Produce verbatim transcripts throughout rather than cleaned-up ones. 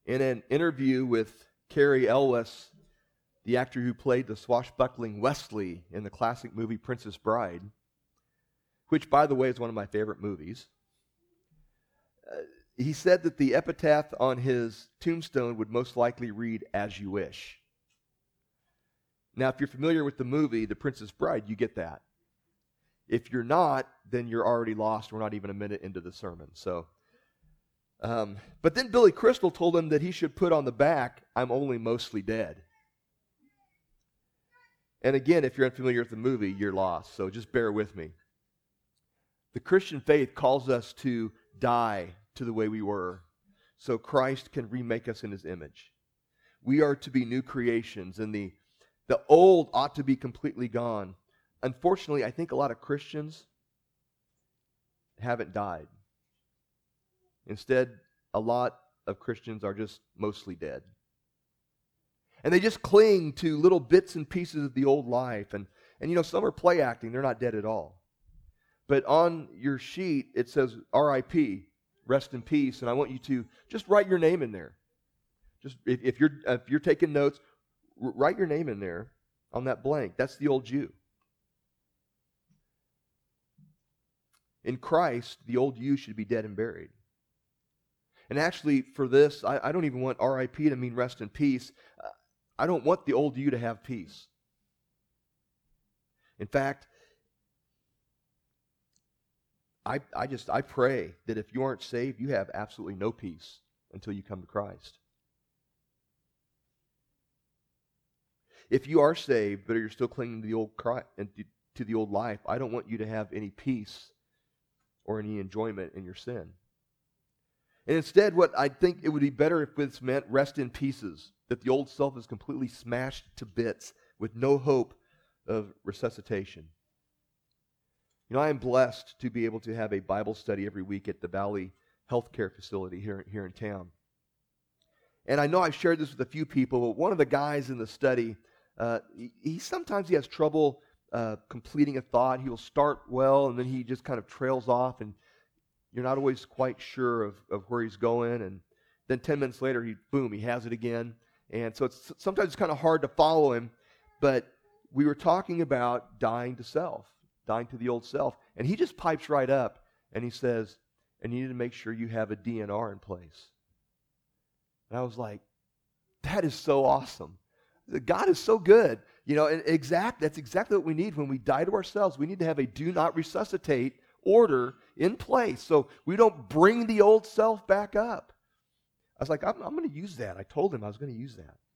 In an interview with Cary Elwes, the actor who played the swashbuckling Wesley in the classic movie Princess Bride, which, by the way, is one of my favorite movies, uh, he said that the epitaph on his tombstone would most likely read, "As you wish." Now, if you're familiar with the movie, The Princess Bride, you get that. If you're not, then you're already lost. We're not even a minute into the sermon. So, um, but then Billy Crystal told him that he should put on the back, "I'm only mostly dead." And again, if you're unfamiliar with the movie, you're lost. So just bear with me. The Christian faith calls us to die to the way we were, so Christ can remake us in His image. We are to be new creations, and the The old ought to be completely gone. Unfortunately, I think a lot of Christians haven't died. Instead, a lot of Christians are just mostly dead. And they just cling to little bits and pieces of the old life. And, and you know, some are play acting. They're not dead at all. But on your sheet, it says R I P, rest in peace. And I want you to just write your name in there. Just if, if you're if you're taking notes, write your name in there on that blank. That's the old you. In Christ, the old you should be dead and buried. And actually, for this, I, I don't even want R I P to mean rest in peace. Uh, I don't want the old you to have peace. In fact, I, I just, I pray that if you aren't saved, you have absolutely no peace until you come to Christ. If you are saved, but you're still clinging to the old to the old life, I don't want you to have any peace or any enjoyment in your sin. And instead, what I think it would be better if this meant rest in pieces, that the old self is completely smashed to bits with no hope of resuscitation. You know, I am blessed to be able to have a Bible study every week at the Valley Healthcare Facility here, here in town. And I know I've shared this with a few people, but one of the guys in the study, Uh, he, he sometimes he has trouble uh, completing a thought. He will start well, and then he just kind of trails off, and you're not always quite sure of, of where he's going. And then ten minutes later, he boom, he has it again. And so it's sometimes it's kind of hard to follow him. But we were talking about dying to self, dying to the old self, and he just pipes right up, and he says, "And you need to make sure you have a D N R in place." And I was like, that is so awesome. God is so good. You know, and exact, that's exactly what we need when we die to ourselves. We need to have a do not resuscitate order in place so we don't bring the old self back up. I was like, I'm, I'm going to use that. I told him I was going to use that.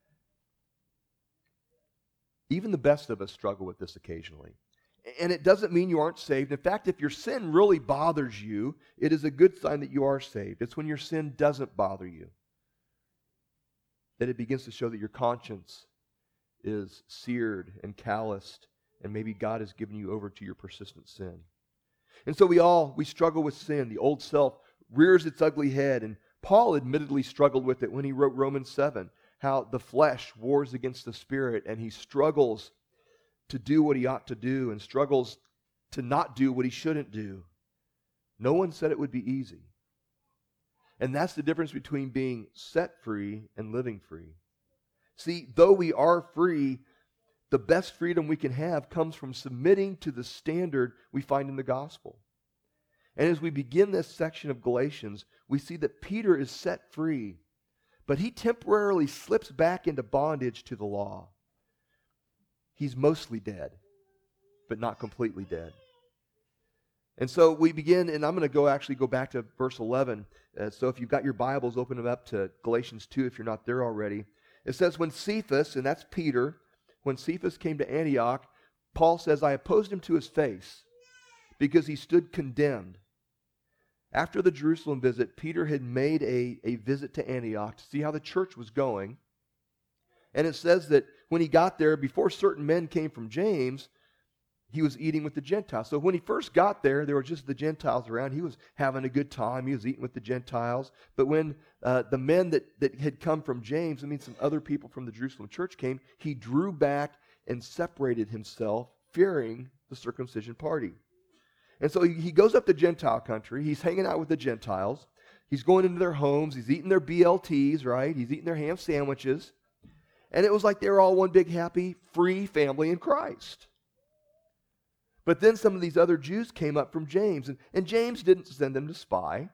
Even the best of us struggle with this occasionally. And it doesn't mean you aren't saved. In fact, if your sin really bothers you, it is a good sign that you are saved. It's when your sin doesn't bother you that it begins to show that your conscience is seared and calloused, and maybe God has given you over to your persistent sin. And so we all, we struggle with sin. The old self rears its ugly head, and Paul admittedly struggled with it when he wrote Romans seven, how the flesh wars against the spirit, and he struggles to do what he ought to do, and struggles to not do what he shouldn't do. No one said it would be easy. And that's the difference between being set free and living free. See, though we are free, the best freedom we can have comes from submitting to the standard we find in the gospel. And as we begin this section of Galatians, we see that Peter is set free, but he temporarily slips back into bondage to the law. He's mostly dead, but not completely dead. And so we begin, and I'm going to go actually go back to verse eleven. Uh, so if you've got your Bibles, open them up to Galatians two if you're not there already. It says, when Cephas, and that's Peter, when Cephas came to Antioch, Paul says, I opposed him to his face because he stood condemned. After the Jerusalem visit, Peter had made a, a visit to Antioch to see how the church was going. And it says that when he got there, before certain men came from James, he was eating with the Gentiles. So when he first got there, there were just the Gentiles around. He was having a good time. He was eating with the Gentiles. But when uh, the men that, that had come from James, I mean some other people from the Jerusalem church came, he drew back and separated himself, fearing the circumcision party. And so he, he goes up to Gentile country. He's hanging out with the Gentiles. He's going into their homes. He's eating their B L Ts, right? He's eating their ham sandwiches. And it was like they were all one big, happy, free family in Christ. But then some of these other Jews came up from James. And, and James didn't send them to spy.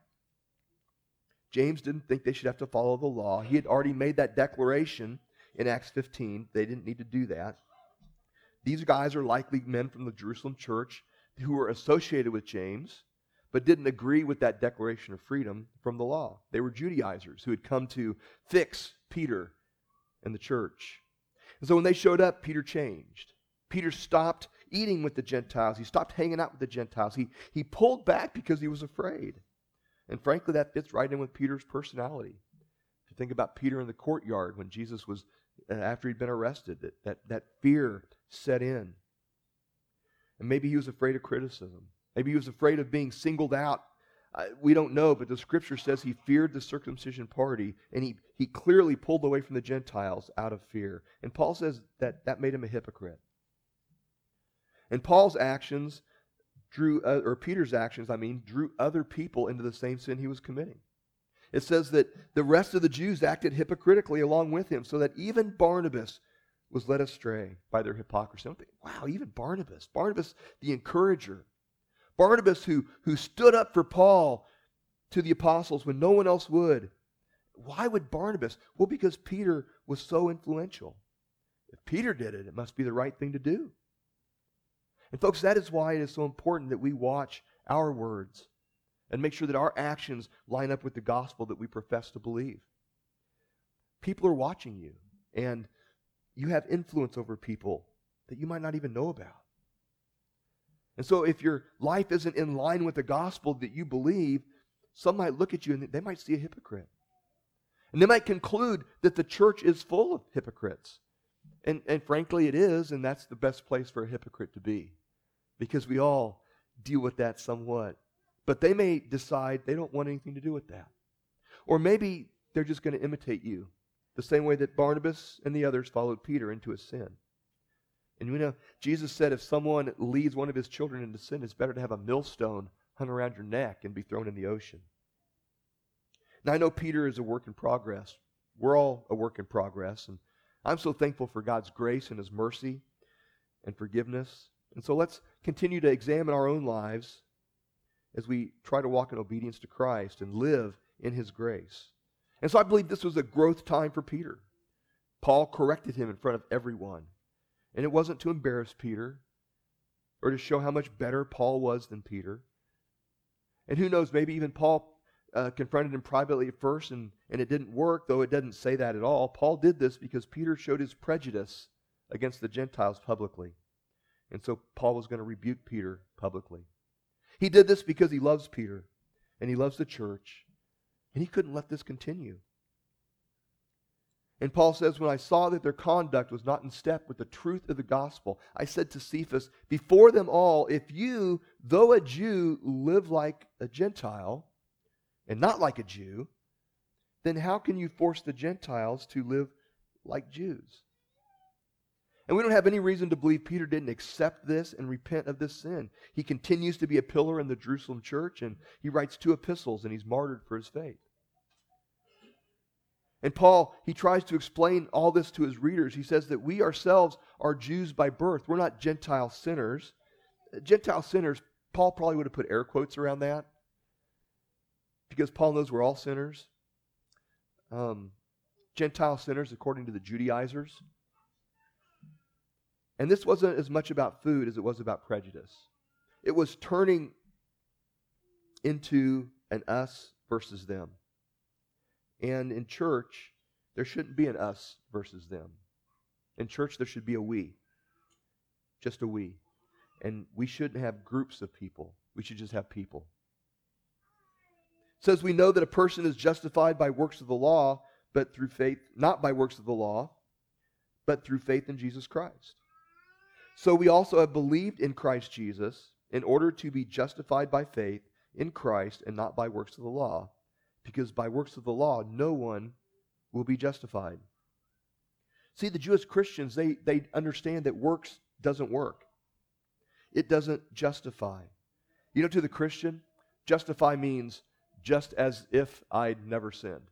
James didn't think they should have to follow the law. He had already made that declaration in Acts fifteen. They didn't need to do that. These guys are likely men from the Jerusalem church who were associated with James, but didn't agree with that declaration of freedom from the law. They were Judaizers who had come to fix Peter and the church. And so when they showed up, Peter changed. Peter stopped eating with the Gentiles. He stopped hanging out with the Gentiles. He, he pulled back because he was afraid. And frankly, that fits right in with Peter's personality. If you think about Peter in the courtyard when Jesus was, uh, after he'd been arrested, that, that, that fear set in. And maybe he was afraid of criticism. Maybe he was afraid of being singled out. Uh, we don't know, but the scripture says he feared the circumcision party, and he, he clearly pulled away from the Gentiles out of fear. And Paul says that that made him a hypocrite. And Paul's actions drew, uh, or Peter's actions, I mean, drew other people into the same sin he was committing. It says that the rest of the Jews acted hypocritically along with him, so that even Barnabas was led astray by their hypocrisy. I'm thinking, wow, even Barnabas. Barnabas, the encourager. Barnabas who, who stood up for Paul to the apostles when no one else would. Why would Barnabas? Well, because Peter was so influential. If Peter did it, it must be the right thing to do. And folks, that is why it is so important that we watch our words and make sure that our actions line up with the gospel that we profess to believe. People are watching you, and you have influence over people that you might not even know about. And so if your life isn't in line with the gospel that you believe, some might look at you and they might see a hypocrite. And they might conclude that the church is full of hypocrites. And, and frankly, it is, and that's the best place for a hypocrite to be. Because we all deal with that somewhat. But they may decide they don't want anything to do with that. Or maybe they're just going to imitate you, the same way that Barnabas and the others followed Peter into his sin. And you know, Jesus said if someone leads one of his children into sin, it's better to have a millstone hung around your neck and be thrown in the ocean. Now, I know Peter is a work in progress. We're all a work in progress. And I'm so thankful for God's grace and his mercy and forgiveness. And so let's continue to examine our own lives as we try to walk in obedience to Christ and live in his grace. And so I believe this was a growth time for Peter. Paul corrected him in front of everyone. And it wasn't to embarrass Peter or to show how much better Paul was than Peter. And who knows, maybe even Paul uh, confronted him privately at first and, and it didn't work, though it doesn't say that at all. Paul did this because Peter showed his prejudice against the Gentiles publicly. And so Paul was going to rebuke Peter publicly. He did this because he loves Peter and he loves the church. And he couldn't let this continue. And Paul says, when I saw that their conduct was not in step with the truth of the gospel, I said to Cephas, before them all, if you, though a Jew, live like a Gentile and not like a Jew, then how can you force the Gentiles to live like Jews? And we don't have any reason to believe Peter didn't accept this and repent of this sin. He continues to be a pillar in the Jerusalem church, and he writes two epistles, and he's martyred for his faith. And Paul, he tries to explain all this to his readers. He says that we ourselves are Jews by birth. We're not Gentile sinners. Gentile sinners, Paul probably would have put air quotes around that because Paul knows we're all sinners. Um, Gentile sinners, according to the Judaizers. And this wasn't as much about food as it was about prejudice. It was turning into an us versus them. And in church, there shouldn't be an us versus them. In church, there should be a we. Just a we. And we shouldn't have groups of people. We should just have people. It says we know that a person is justified by works of the law, but through faith, not by works of the law, but through faith in Jesus Christ. So we also have believed in Christ Jesus in order to be justified by faith in Christ and not by works of the law. Because by works of the law, no one will be justified. See, the Jewish Christians, they, they understand that works doesn't work. It doesn't justify. You know, to the Christian, justify means just as if I'd never sinned.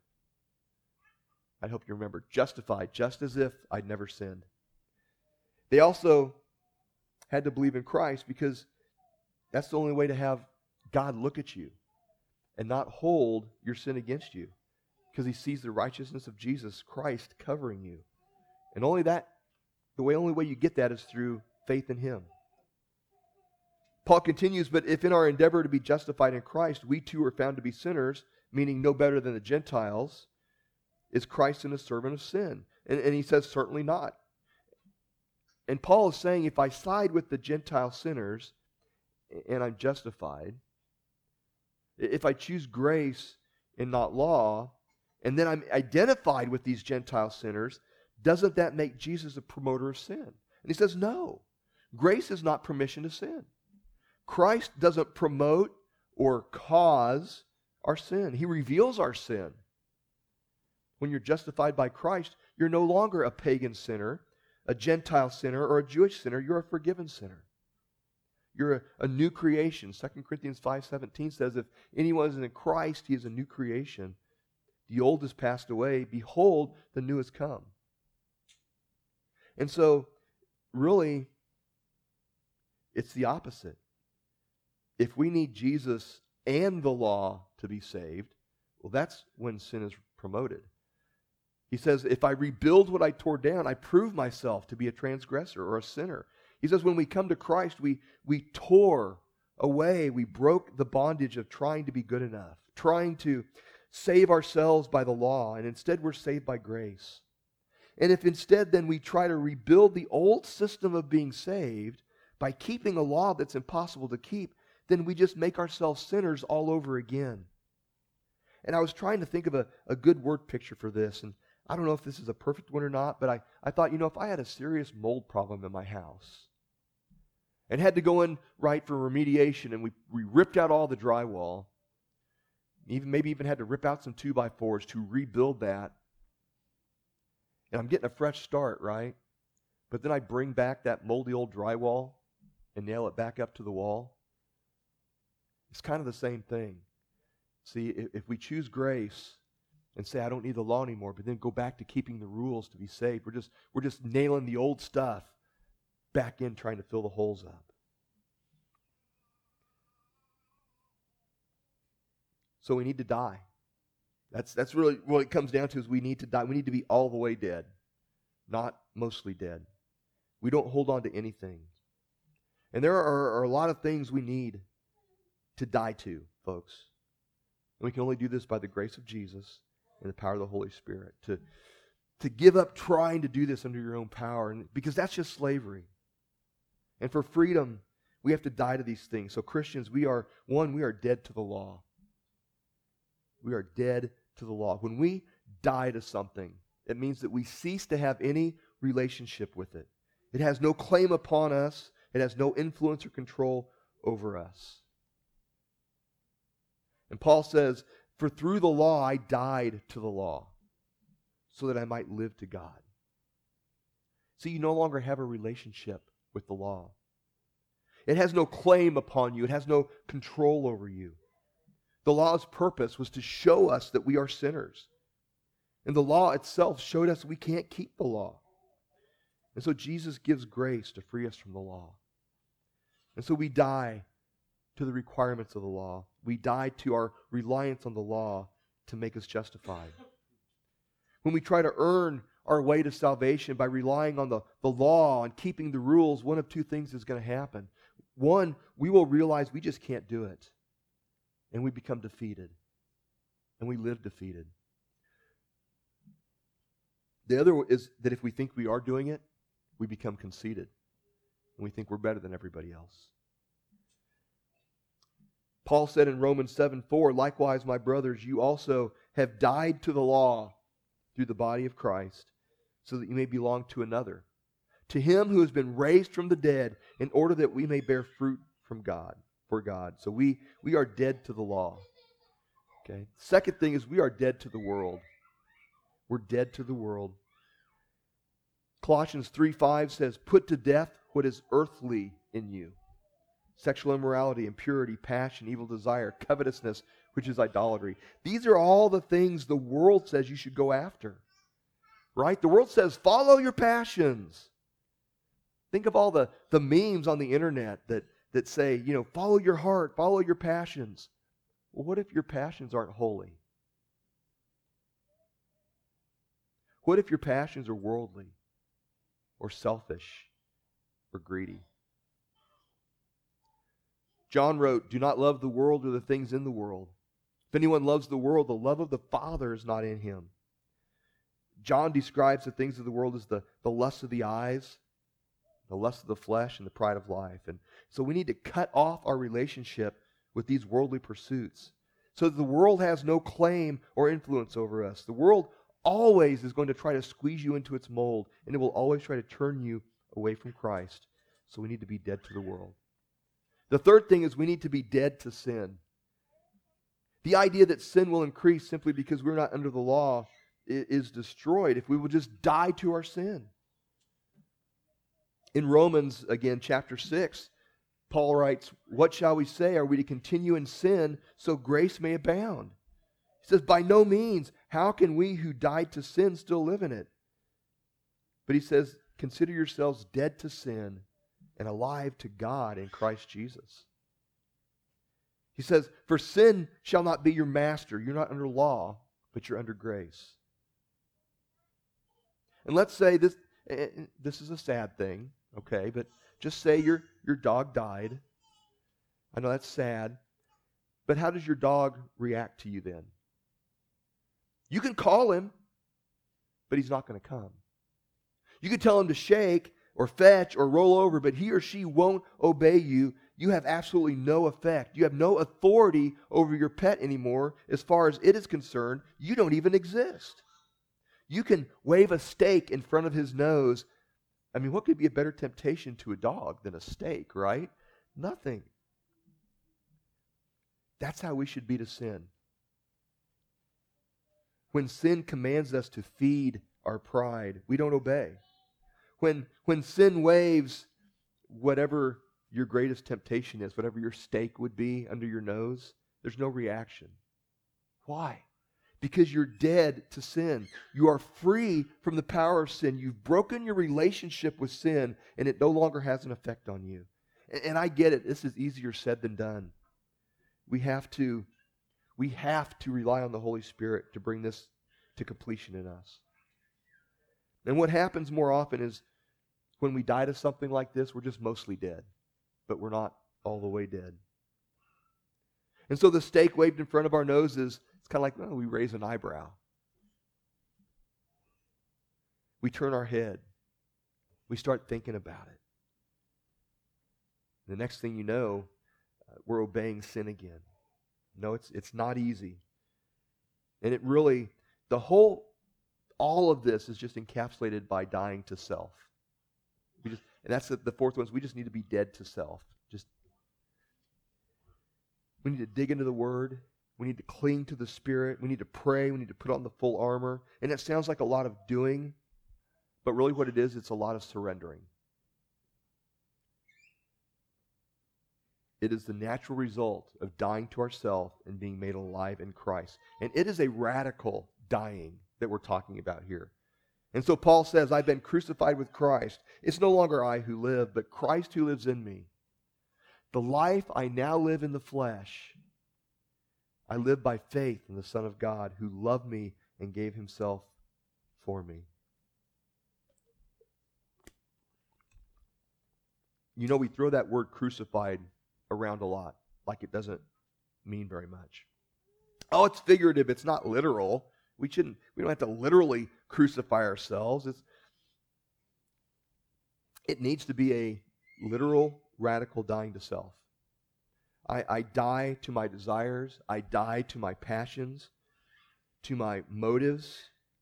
I hope you remember. Justified, just as if I'd never sinned. They also had to believe in Christ because that's the only way to have God look at you and not hold your sin against you, because he sees the righteousness of Jesus Christ covering you. And only that, the way, only way you get that is through faith in him. Paul continues, but if in our endeavor to be justified in Christ, we too are found to be sinners, meaning no better than the Gentiles, is Christ then a servant of sin? And, and he says, certainly not. And Paul is saying, if I side with the Gentile sinners and I'm justified, if I choose grace and not law, and then I'm identified with these Gentile sinners, doesn't that make Jesus a promoter of sin? And he says, no. Grace is not permission to sin. Christ doesn't promote or cause our sin. He reveals our sin. When you're justified by Christ, you're no longer a pagan sinner, a Gentile sinner, or a Jewish sinner. You're a forgiven sinner. You're a, a new creation. Second Corinthians five seventeen says, if anyone is in Christ, he is a new creation. The old has passed away. Behold, the new has come. And so, really, it's the opposite. If we need Jesus and the law to be saved, well, that's when sin is promoted. He says, if I rebuild what I tore down, I prove myself to be a transgressor or a sinner. He says, when we come to Christ, we, we tore away, we broke the bondage of trying to be good enough, trying to save ourselves by the law, and instead we're saved by grace. And if instead then we try to rebuild the old system of being saved by keeping a law that's impossible to keep, then we just make ourselves sinners all over again. And I was trying to think of a, a good word picture for this, and I don't know if this is a perfect one or not, but I, I thought, you know, if I had a serious mold problem in my house and had to go in, right, for remediation, and we, we ripped out all the drywall, even maybe even had to rip out some two by fours to rebuild that, and I'm getting a fresh start, right? But then I bring back that moldy old drywall and nail it back up to the wall. It's kind of the same thing. See, if, if we choose grace and say, I don't need the law anymore, but then go back to keeping the rules to be saved, we're just, we're just nailing the old stuff back in, trying to fill the holes up. So we need to die. That's, that's really what it comes down to, is we need to die. We need to be all the way dead, not mostly dead. We don't hold on to anything. And there are, are a lot of things we need to die to, folks. And we can only do this by the grace of Jesus and the power of the Holy Spirit. To, to give up trying to do this under your own power, and because that's just slavery. And for freedom, we have to die to these things. So Christians, we are, one, we are dead to the law. We are dead to the law. When we die to something, it means that we cease to have any relationship with it. It has no claim upon us. It has no influence or control over us. And Paul says, for through the law I died to the law, so that I might live to God. See, you no longer have a relationship with the law. It has no claim upon you. It has no control over you. The law's purpose was to show us that we are sinners. And the law itself showed us we can't keep the law. And so Jesus gives grace to free us from the law. And so we die to the requirements of the law. We die to our reliance on the law to make us justified. When we try to earn our way to salvation by relying on the, the law and keeping the rules, one of two things is going to happen. One, we will realize we just can't do it. And we become defeated. And we live defeated. The other is that if we think we are doing it, we become conceited. And we think we're better than everybody else. Paul said in Romans seven four, likewise, my brothers, you also have died to the law through the body of Christ, so that you may belong to another, to him who has been raised from the dead, in order that we may bear fruit from God, for God. So we, we are dead to the law. Okay. Second thing is we are dead to the world. We're dead to the world. Colossians three five says, put to death what is earthly in you. Sexual immorality, impurity, passion, evil desire, covetousness, which is idolatry. These are all the things the world says you should go after. Right? The world says, follow your passions. Think of all the, the memes on the internet that, that say, you know, follow your heart, follow your passions. Well, what if your passions aren't holy? What if your passions are worldly or selfish or greedy? John wrote, do not love the world or the things in the world. If anyone loves the world, the love of the Father is not in him. John describes the things of the world as the, the lust of the eyes, the lust of the flesh, and the pride of life. And so we need to cut off our relationship with these worldly pursuits so that the world has no claim or influence over us. The world always is going to try to squeeze you into its mold, and it will always try to turn you away from Christ. So we need to be dead to the world. The third thing is we need to be dead to sin. The idea that sin will increase simply because we're not under the law is destroyed if we will just die to our sin. In Romans, again, chapter six, Paul writes, what shall we say? Are we to continue in sin so grace may abound? He says, by no means. How can we who died to sin still live in it? But he says, consider yourselves dead to sin and alive to God in Christ Jesus. He says, for sin shall not be your master. You're not under law, but you're under grace. And let's say this, this is a sad thing, okay, but just say your, your dog died. I know that's sad, but how does your dog react to you then? You can call him, but he's not going to come. You can tell him to shake or fetch or roll over, but he or she won't obey you. You have absolutely no effect. You have no authority over your pet anymore. As far as it is concerned, you don't even exist. You can wave a steak in front of his nose. I mean, what could be a better temptation to a dog than a steak, right? Nothing. That's how we should be to sin. When sin commands us to feed our pride, we don't obey. When, when sin waves whatever your greatest temptation is, whatever your steak would be under your nose, there's no reaction. Why? Because you're dead to sin. You are free from the power of sin. You've broken your relationship with sin, and it no longer has an effect on you. And, and I get it. This is easier said than done. We have to, we have to rely on the Holy Spirit to bring this to completion in us. And what happens more often is when we die to something like this, we're just mostly dead, but we're not all the way dead. And so the steak waved in front of our noses, it's kind of like, well, we raise an eyebrow. We turn our head. We start thinking about it. The next thing you know, uh, we're obeying sin again. No, it's it's not easy. And it really, the whole, all of this is just encapsulated by dying to self. We just, and that's the, the fourth one is we just need to be dead to self. Just, we need to dig into the Word. We need to cling to the Spirit. We need to pray. We need to put on the full armor. And it sounds like a lot of doing, but really what it is, it's a lot of surrendering. It is the natural result of dying to ourselves and being made alive in Christ. And it is a radical dying that we're talking about here. And so Paul says, I've been crucified with Christ. It's no longer I who live, but Christ who lives in me. The life I now live in the flesh, I live by faith in the Son of God who loved me and gave himself for me. You know, we throw that word crucified around a lot, like it doesn't mean very much. Oh, it's figurative. It's not literal. We shouldn't. We don't have to literally crucify ourselves. It's, it needs to be a literal, radical dying to self. I, I die to my desires. I die to my passions, to my motives.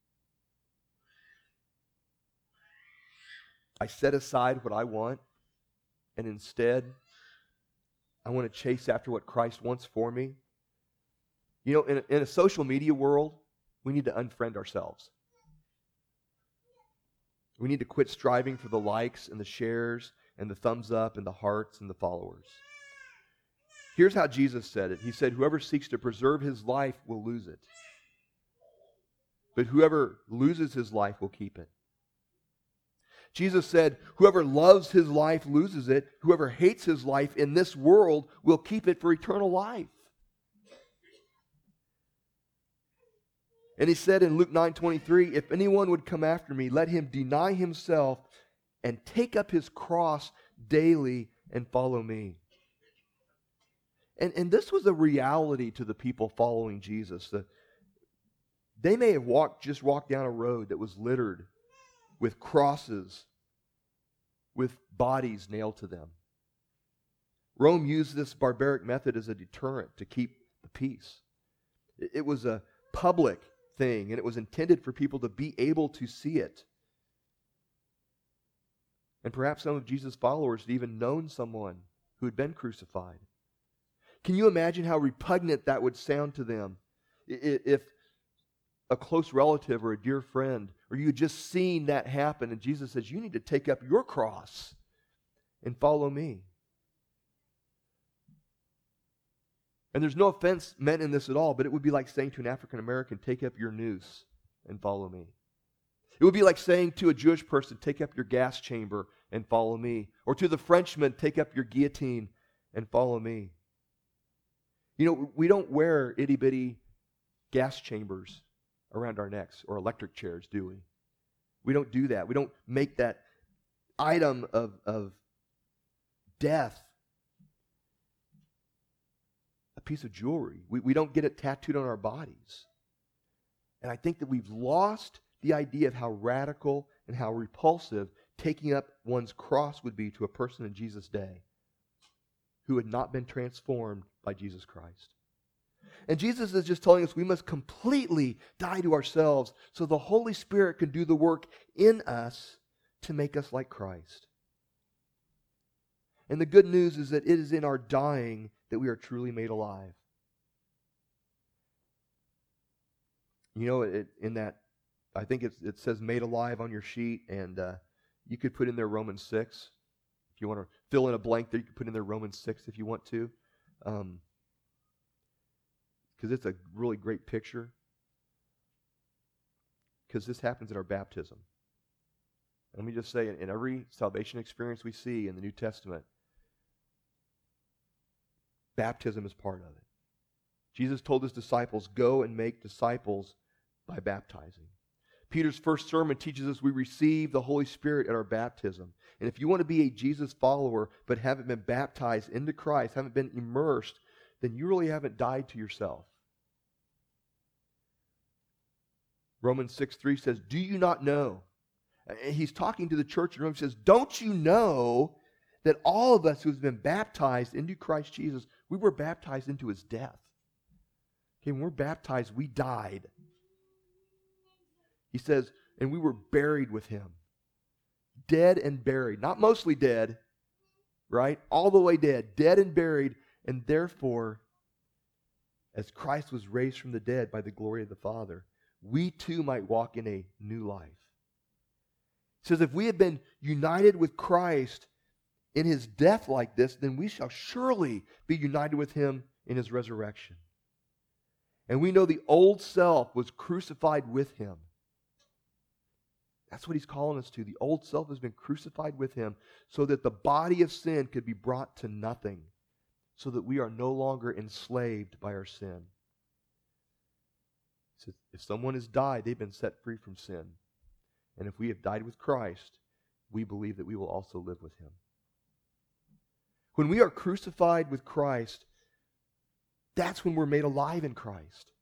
I set aside what I want, and instead, I want to chase after what Christ wants for me. You know, in a, in a social media world, we need to unfriend ourselves. We need to quit striving for the likes and the shares and the thumbs up and the hearts and the followers. Here's how Jesus said it. He said, whoever seeks to preserve his life will lose it. But whoever loses his life will keep it. Jesus said, whoever loves his life loses it. Whoever hates his life in this world will keep it for eternal life. And he said in Luke nine twenty-three, if anyone would come after me, let him deny himself and take up his cross daily and follow me. And, and this was a reality to the people following Jesus. The, they may have walked just walked down a road that was littered with crosses, with bodies nailed to them. Rome used this barbaric method as a deterrent to keep the peace. It, it was a public thing, and it was intended for people to be able to see it. And perhaps some of Jesus' followers had even known someone who had been crucified. Can you imagine how repugnant that would sound to them if a close relative or a dear friend, or you had just seen that happen, and Jesus says, you need to take up your cross and follow me. And there's no offense meant in this at all, but it would be like saying to an African American, take up your noose and follow me. It would be like saying to a Jewish person, take up your gas chamber and follow me. Or to the Frenchman, take up your guillotine and follow me. You know, we don't wear itty-bitty gas chambers around our necks or electric chairs, do we? We don't do that. We don't make that item of, of death a piece of jewelry. We, we don't get it tattooed on our bodies. And I think that we've lost the idea of how radical and how repulsive taking up one's cross would be to a person in Jesus' day who had not been transformed by Jesus Christ. And Jesus is just telling us we must completely die to ourselves so the Holy Spirit can do the work in us to make us like Christ. And the good news is that it is in our dying that we are truly made alive. You know, it, in that, I think it's, it says made alive on your sheet, and uh, you could put in there Romans six. If you want to fill in a blank there, you can put in there Romans six if you want to. Um, because it's a really great picture. Because this happens in our baptism. Let me just say, in, in every salvation experience we see in the New Testament, baptism is part of it. Jesus told his disciples, go and make disciples by baptizing. Peter's first sermon teaches us we receive the Holy Spirit at our baptism. And if you want to be a Jesus follower but haven't been baptized into Christ, haven't been immersed, then you really haven't died to yourself. Romans six three says, do you not know? And he's talking to the church in Rome. He says, don't you know that all of us who have been baptized into Christ Jesus, we were baptized into his death. Okay, when we're baptized, we died. He says, and we were buried with him. Dead and buried. Not mostly dead, right? All the way dead. Dead and buried. And therefore, as Christ was raised from the dead by the glory of the Father, we too might walk in a new life. He says, if we have been united with Christ in his death like this, then we shall surely be united with him in his resurrection. And we know the old self was crucified with him. That's what he's calling us to. The old self has been crucified with him so that the body of sin could be brought to nothing, so that we are no longer enslaved by our sin. So if someone has died, they've been set free from sin. And if we have died with Christ, we believe that we will also live with him. When we are crucified with Christ, that's when we're made alive in Christ.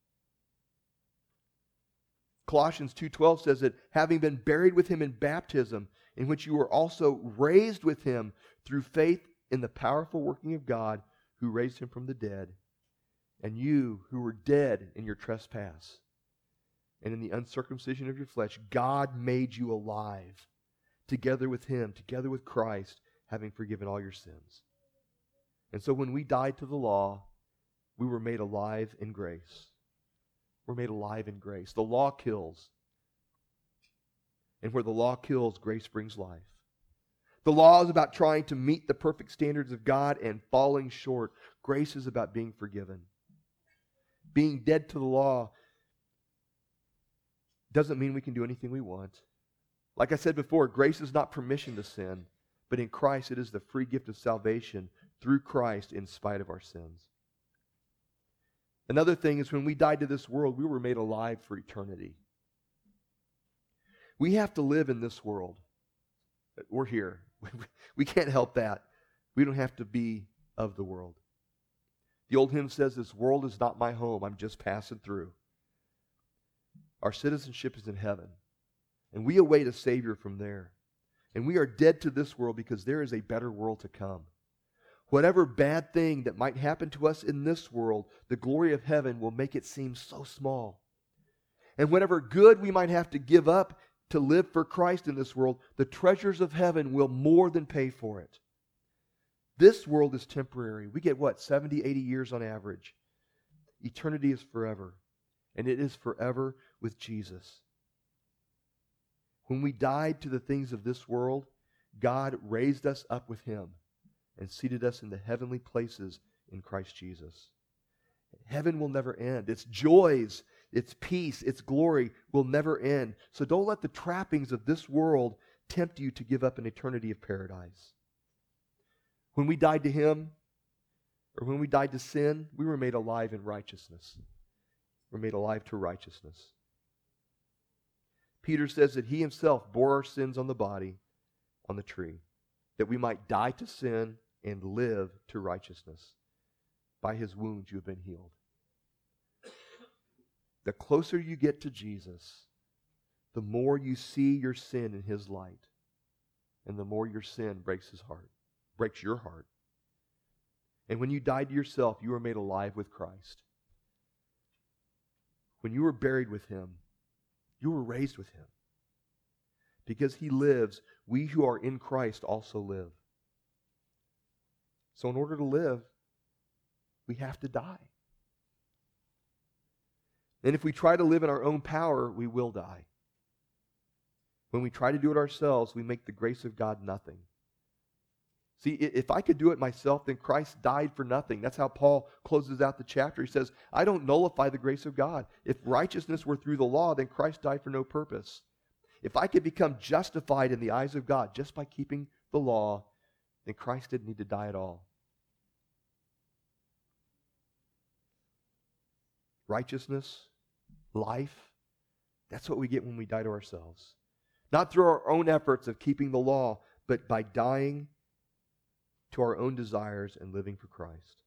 Colossians two twelve says that having been buried with him in baptism, in which you were also raised with him through faith in the powerful working of God who raised him from the dead, and you who were dead in your trespass and in the uncircumcision of your flesh, God made you alive together with him, together with Christ, having forgiven all your sins. And so when we died to the law, we were made alive in grace. We're made alive in grace. The law kills. And where the law kills, grace brings life. The law is about trying to meet the perfect standards of God and falling short. Grace is about being forgiven. Being dead to the law doesn't mean we can do anything we want. Like I said before, grace is not permission to sin, but in Christ it is the free gift of salvation through Christ in spite of our sins. Another thing is when we died to this world, we were made alive for eternity. We have to live in this world. We're here. We can't help that. We don't have to be of the world. The old hymn says, "This world is not my home. I'm just passing through." Our citizenship is in heaven, and we await a Savior from there. And we are dead to this world because there is a better world to come. Whatever bad thing that might happen to us in this world, the glory of heaven will make it seem so small. And whatever good we might have to give up to live for Christ in this world, the treasures of heaven will more than pay for it. This world is temporary. We get what, seventy, eighty years on average. Eternity is forever, and it is forever with Jesus. When we died to the things of this world, God raised us up with Him and seated us in the heavenly places in Christ Jesus. Heaven will never end. Its joys, its peace, its glory will never end. So don't let the trappings of this world tempt you to give up an eternity of paradise. When we died to Him, or when we died to sin, we were made alive in righteousness. We're made alive to righteousness. Peter says that He Himself bore our sins on the body, on the tree, that we might die to sin and live to righteousness. By His wounds you have been healed. The closer you get to Jesus, the more you see your sin in His light, and the more your sin breaks His heart, breaks your heart. And when you died to yourself, you were made alive with Christ. When you were buried with Him, you were raised with Him. Because He lives, we who are in Christ also live. So in order to live, we have to die. And if we try to live in our own power, we will die. When we try to do it ourselves, we make the grace of God nothing. See, if I could do it myself, then Christ died for nothing. That's how Paul closes out the chapter. He says, I don't nullify the grace of God. If righteousness were through the law, then Christ died for no purpose. If I could become justified in the eyes of God just by keeping the law, then Christ didn't need to die at all. Righteousness, life, that's what we get when we die to ourselves. Not through our own efforts of keeping the law, but by dying to our own desires and living for Christ.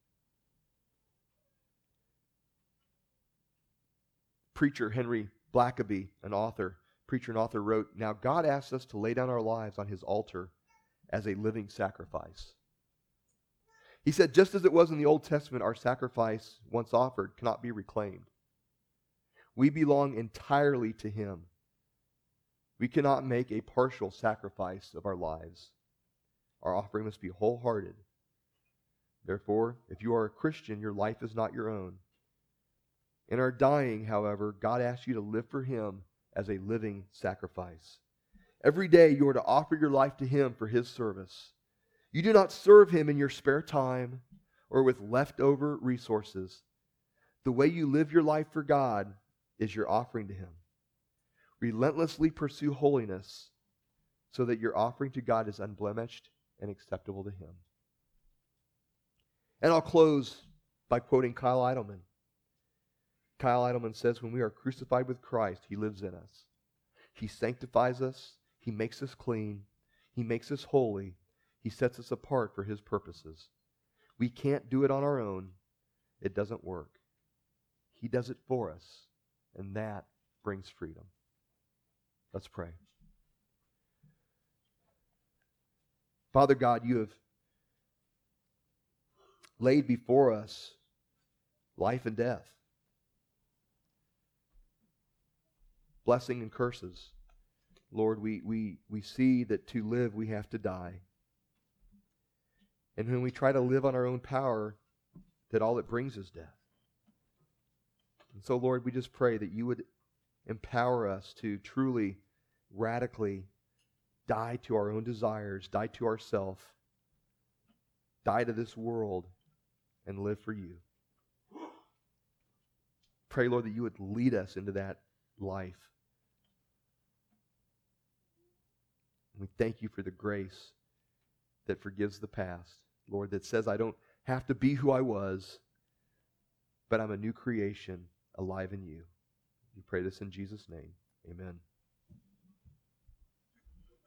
Preacher Henry Blackaby, an author, preacher and author, wrote, "Now God asks us to lay down our lives on His altar as a living sacrifice." He said, just as it was in the Old Testament, our sacrifice, once offered, cannot be reclaimed. We belong entirely to Him. We cannot make a partial sacrifice of our lives. Our offering must be wholehearted. Therefore, if you are a Christian, your life is not your own. In our dying, however, God asks you to live for Him as a living sacrifice. Every day you are to offer your life to Him for His service. You do not serve Him in your spare time or with leftover resources. The way you live your life for God is your offering to Him. Relentlessly pursue holiness so that your offering to God is unblemished and acceptable to Him. And I'll close by quoting Kyle Idleman. Kyle Idleman says, when we are crucified with Christ, He lives in us. He sanctifies us. He makes us clean. He makes us holy. He sets us apart for His purposes. We can't do it on our own. It doesn't work. He does it for us, and that brings freedom. Let's pray. Father God, You have laid before us life and death, blessing and curses. Lord, we, we, we see that to live we have to die. And when we try to live on our own power, that all it brings is death. And so, Lord, we just pray that You would empower us to truly, radically die to our own desires, die to ourself, die to this world, and live for you. Pray, Lord, that you would lead us into that life. We thank you for the grace that forgives the past, Lord, that says I don't have to be who I was, but I'm a new creation alive in you. We pray this in Jesus' name. Amen.